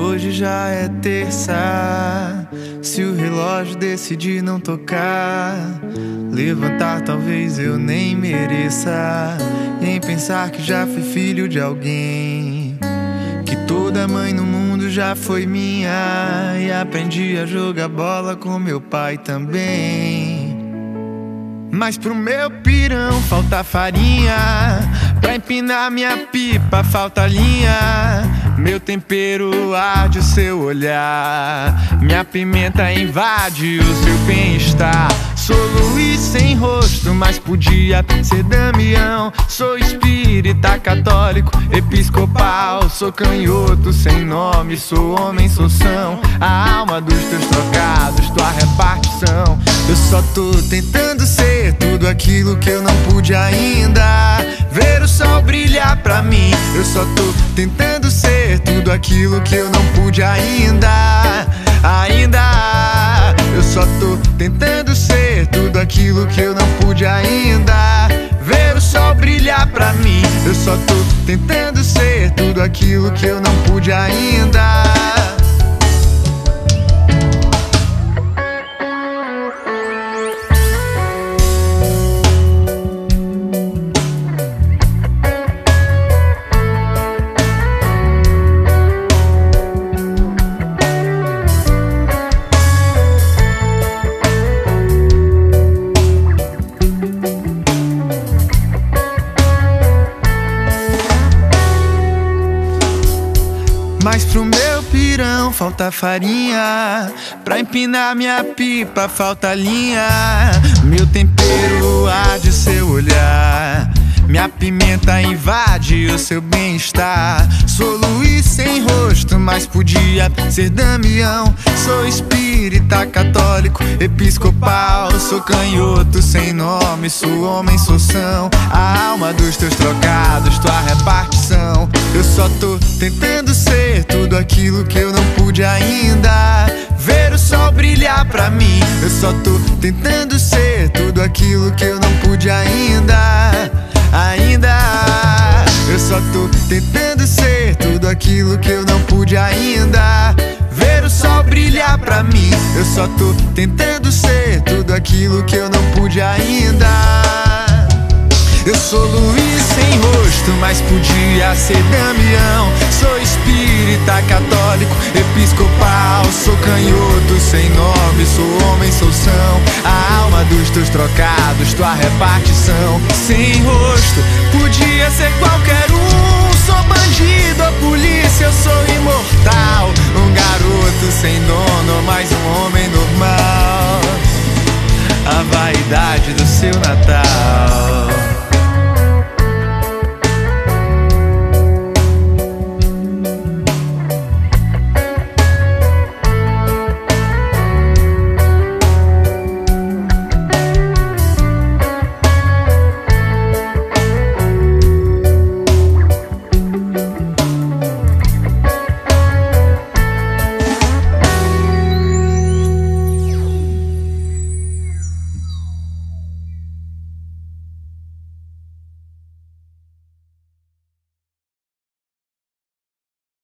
hoje já é terça. Se o relógio decidir não tocar, levantar talvez eu nem mereça. Em pensar que já fui filho de alguém, que toda mãe no mundo já foi minha, e aprendi a jogar bola com meu pai também. Mas pro meu pirão falta farinha, pra empinar minha pipa falta linha. Meu tempero arde o seu olhar, minha pimenta invade o seu bem-estar. Sou Luiz sem rosto, mas podia ser Damião. Sou espírita católico, episcopal. Sou canhoto sem nome, sou homem, sou são. A alma dos teus trocados, tua repartição. Eu só tô tentando ser tudo aquilo que eu não pude ainda. Ver o sol brilhar pra mim. Eu só tô tentando ser tudo aquilo que eu não pude ainda. Eu só tô tentando ser tudo aquilo que eu não pude ainda. Ver o sol brilhar pra mim. Eu só tô tentando ser tudo aquilo que eu não pude ainda. Mas pro meu pirão falta farinha, pra empinar minha pipa falta linha. Meu tempero arde o seu olhar, minha pimenta invade o seu bem-estar. Sou Luiz sem rosto, mas podia ser Damião. Sou espírita católico, episcopal. Sou canhoto sem nome, sou homem, sou são. A alma dos teus trocados, tua repartição. Eu só tô tentando ser tudo aquilo que eu não pude ainda. Ver o sol brilhar pra mim. Eu só tô tentando ser tudo aquilo que eu não pude ainda. Eu só tô tentando ser tudo aquilo que eu não pude ainda. Ver o sol brilhar pra mim. Eu só tô tentando ser tudo aquilo que eu não pude ainda. Eu sou Luiz sem rosto, mas podia ser Damião. Sou espírita católico, episcopal. Sou canhoto sem nome, sou homem, sou são. A alma dos teus trocados, tua repartição. Sem rosto, podia ser qualquer um. Sou bandido ou polícia, eu sou imortal.